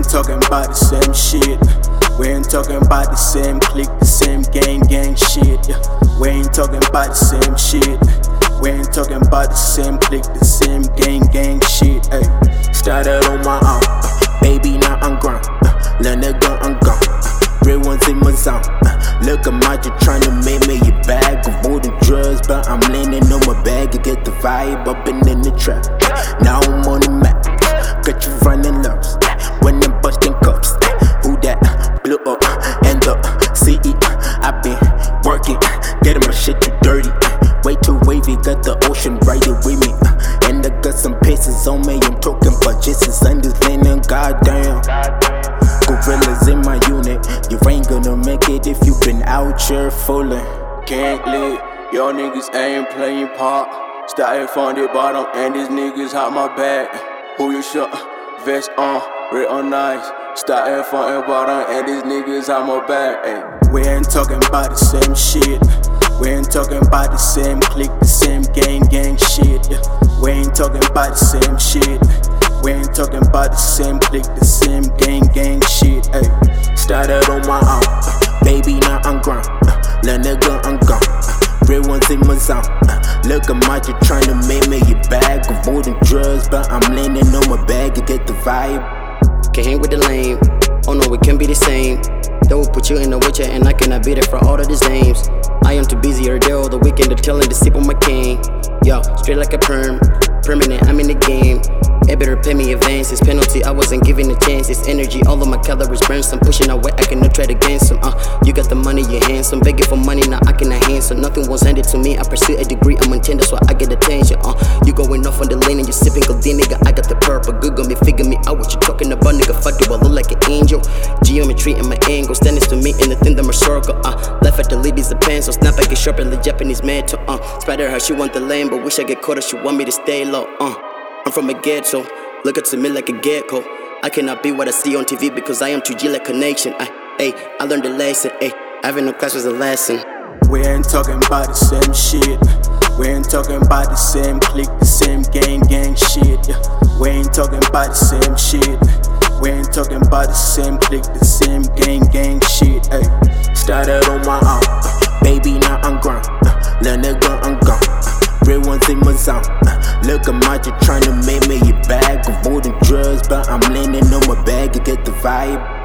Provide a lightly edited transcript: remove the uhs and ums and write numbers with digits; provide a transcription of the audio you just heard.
ain't talking about the same shit. We ain't talking about the same clique, the same gang shit. Yeah. We ain't talking about the same shit. We ain't talking about the same clique, the same gang shit. Ay. Started on my own, baby now I'm grown. Let it go, I'm gone. Real ones in my zone. Look, I'm out here trying to make me a bag of more than drugs, but I'm leaning on my bag to get the vibe up and in the trap. Now I'm on the map, got you running laps when I'm busting cups. Who that? Blew up and the CE. I've been working, getting my shit too dirty. Way too wavy, got the ocean right here with me. And I got some pieces on me, I'm talking about Jesus and this leaning, goddamn. Gorillas in my unit, you ain't gonna make it if you been out here fooling. Can't live, y'all niggas ain't playing part. Started from the bottom and these niggas hot my back. Who you shot? Vest on, real nice. Started from the bottom and these niggas hot my back. Ay. We ain't talking about the same shit. We ain't talking about the same clique, the same gang shit. Yeah. We ain't talking about the same shit. We ain't talking about the same clique, the same gang shit. Ay. Started on my own, baby now I'm grown. Let it go, I'm gone. Real ones in my zone. Look, I'm out here trying to make me a bag of more than drugs, but I'm leaning on my bag to get the vibe. Can't hang with the lame. Oh no, we can't be the same. They will put you in a wheelchair and I cannot be there for all of these names. I am too busy or there all the weekend to telling to sip on my cane. Yo, straight like a permanent, I'm in the game. It better pay me advances, penalty, I wasn't given a chance. It's energy, all of my calories burn some. Pushing away, I cannot try to gain some. You got the money, you're handsome. Begging for money, now I cannot handle. Nothing was handed to me, I pursue a degree, I'm intended, so I get attention. You going off on the lane and you sipping codeine, nigga. I got the purple, Google me, figure me out what you talking about, nigga. Fuck you, I look like an angel. Geometry in my angle, standing to me in the thing that my circle. Left at the lead is a pencil, snap back and sharp in the Japanese metal. Spider her, she want the lane, but wish I get caught her, she want me to stay low. I'm from a ghetto, look up to me like a gecko. I cannot be what I see on TV because I am too G like connection. I learned the lesson, having no class was a lesson. We ain't talking about the same shit. We ain't talking about the same clique, the same gang shit. Yeah. We ain't talking about the same shit. We ain't talking about the same clique, the same gang shit. Ay. started on my own, baby now I'm grown. Let it go, I'm gone. Real ones in my zone. Look, I'm out here trying to make me a bag of more than drugs, but I'm leaning on my bag to get the vibe.